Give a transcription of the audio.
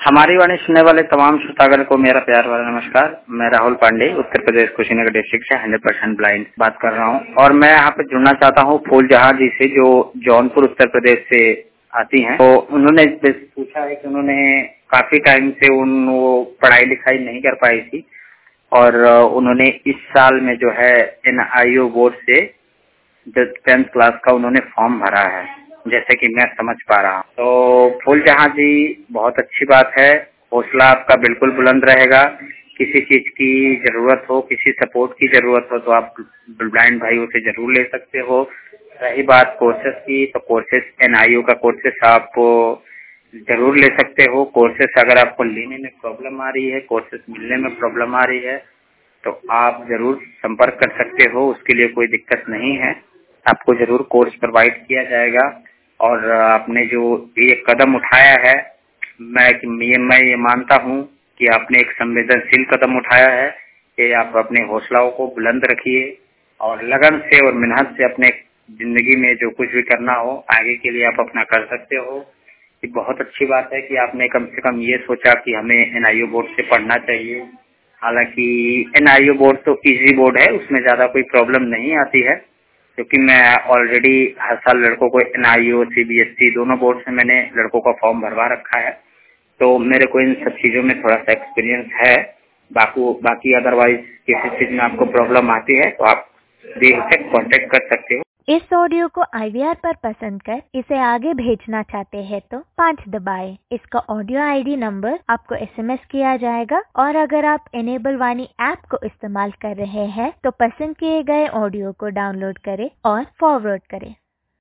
हमारी वाणी सुनने वाले तमाम श्रोतागण को मेरा प्यार वाला नमस्कार। मैं राहुल पांडे उत्तर प्रदेश कुशीनगर डिस्ट्रिक्ट से 100% ब्लाइंड बात कर रहा हूं और मैं यहाँ पे जुड़ना चाहता हूँ फूलजहां जी से, जो जौनपुर उत्तर प्रदेश से आती हैं। तो उन्होंने पूछा है कि उन्होंने काफी टाइम से वो पढ़ाई लिखाई नहीं कर पाई थी और उन्होंने इस साल में जो है NIO बोर्ड से 10th क्लास का उन्होंने फॉर्म भरा है, जैसे कि मैं समझ पा रहा हूँ। तो फूलजहां जी, बहुत अच्छी बात है, हौसला आपका बिल्कुल बुलंद रहेगा। किसी चीज की जरूरत हो, किसी सपोर्ट की जरूरत हो तो आप ब्लाइंड भाइयों से जरूर ले सकते हो। रही बात कोर्सेस की, तो कोर्सेस NIO का कोर्सेस आप जरूर ले सकते हो। कोर्सेस अगर आपको लेने में प्रॉब्लम आ रही है, कोर्सेस मिलने में प्रॉब्लम आ रही है, तो आप जरूर संपर्क कर सकते हो। उसके लिए कोई दिक्कत नहीं है, आपको जरूर कोर्स प्रोवाइड किया जाएगा। और आपने जो ये कदम उठाया है, मैं ये मानता हूँ कि आपने एक संवेदनशील कदम उठाया है कि आप अपने हौसलाओं को बुलंद रखिए और लगन से और मेहनत से अपने जिंदगी में जो कुछ भी करना हो आगे के लिए आप अपना कर सकते हो। ये बहुत अच्छी बात है कि आपने कम से कम ये सोचा कि हमें NIO बोर्ड से पढ़ना चाहिए। हालांकि NIO बोर्ड तो इजी बोर्ड है, उसमें ज्यादा कोई प्रॉब्लम नहीं आती है, क्योंकि मैं ऑलरेडी हर साल लड़कों को NIO CBSE दोनों बोर्ड से मैंने लड़कों का फॉर्म भरवा रखा है, तो मेरे को इन सब चीजों में थोड़ा सा एक्सपीरियंस है। बाकी अदरवाइज किसी चीज में आपको प्रॉब्लम आती है तो आप बेहिचक कांटेक्ट कर सकते हो। इस ऑडियो को IVR पर पसंद कर इसे आगे भेजना चाहते हैं तो 5 दबाएं। इसका ऑडियो ID नंबर आपको SMS किया जाएगा और अगर आप इनेबल वाणी ऐप को इस्तेमाल कर रहे हैं तो पसंद किए गए ऑडियो को डाउनलोड करें और फॉरवर्ड करें।